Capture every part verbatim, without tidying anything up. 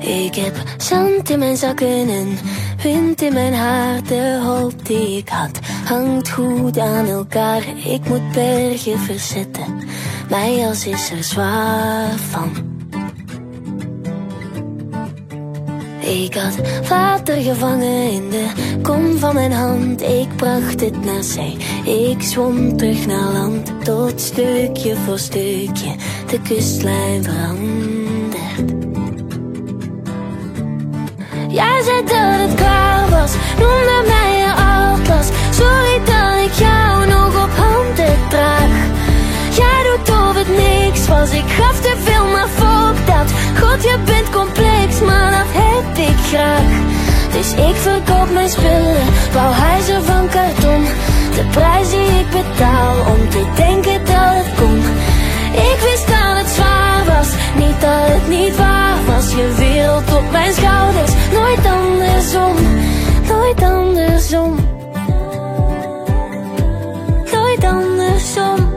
Ik heb zand in mijn zakken en wind in mijn haar. De hoop die ik had hangt goed aan elkaar. Ik moet bergen verzetten, mijn jas is er zwaar van. Ik had water gevangen in de kom van mijn hand. Ik bracht het naar zee, ik zwom terug naar land. Tot stukje voor stukje de kustlijn verandert. Jij zei dat het klaar was, noemde mij je atlas. Sorry dat ik jou nog op handen draag. Jij doet of het niks was, ik gaf te veel, maar fuck dat. God, je bent complex, maar dat heb ik graag. Dus ik verkoop mijn spullen, bouw huizen van karton. De prijs die ik betaal om te denken dat het kon. Ik wist dat het zwaar was, niet dat het niet waar was. Je wereld op mijn schouders, nooit andersom, nooit andersom. Nooit andersom.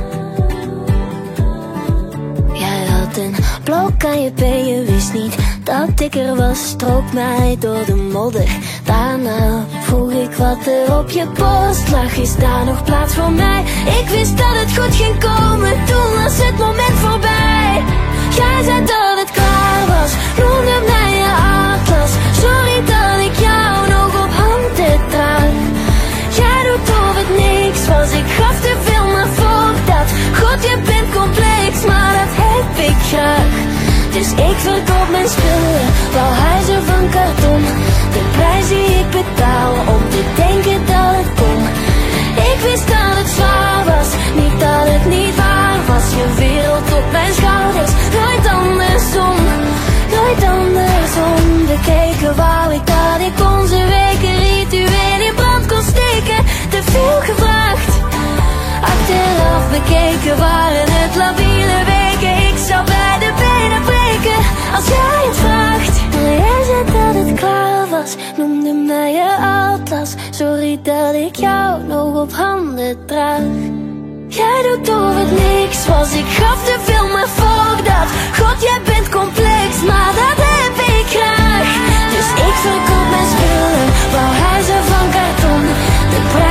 Jij had een blok aan je been, je wist niet dat ik er was. Strook mij door de modder, daarna vroeg ik wat er op je post lag. Is daar nog plaats voor mij? Ik wist dat het goed ging komen, toen was het moment voorbij. Jij zei dat het klaar was, noemde mij je atlas. Sorry dat ik jou nog op handen draag. Jij doet of het niks was, ik gaf te veel, maar fuck dat. God, je bent complex, maar dat heb ik graag. Dus ik verkoop mijn spullen, bouw huizen van karton. De prijs die ik betaal om te denken dat het kon. Ik wist dat het zwaar was, niet dat het niet waar was. Je wereld op mijn schouders, nooit andersom, nooit andersom. Bekeken wou ik dat ik onze weken ritueel in brand kon steken. Te veel gevraagd, achteraf bekeken waren het labiele weken. Ik zou bij de benen breken als jij het vraagt. Maar jij zei dat het klaar was, noemde mij je atlas. Sorry dat ik jou nog op handen draag. Jij doet of het niks was, ik gaf te veel, maar fuck dat. God, jij bent complex, maar dat heb ik graag. Dus ik verkoop mijn spullen, bouw huizen van karton. De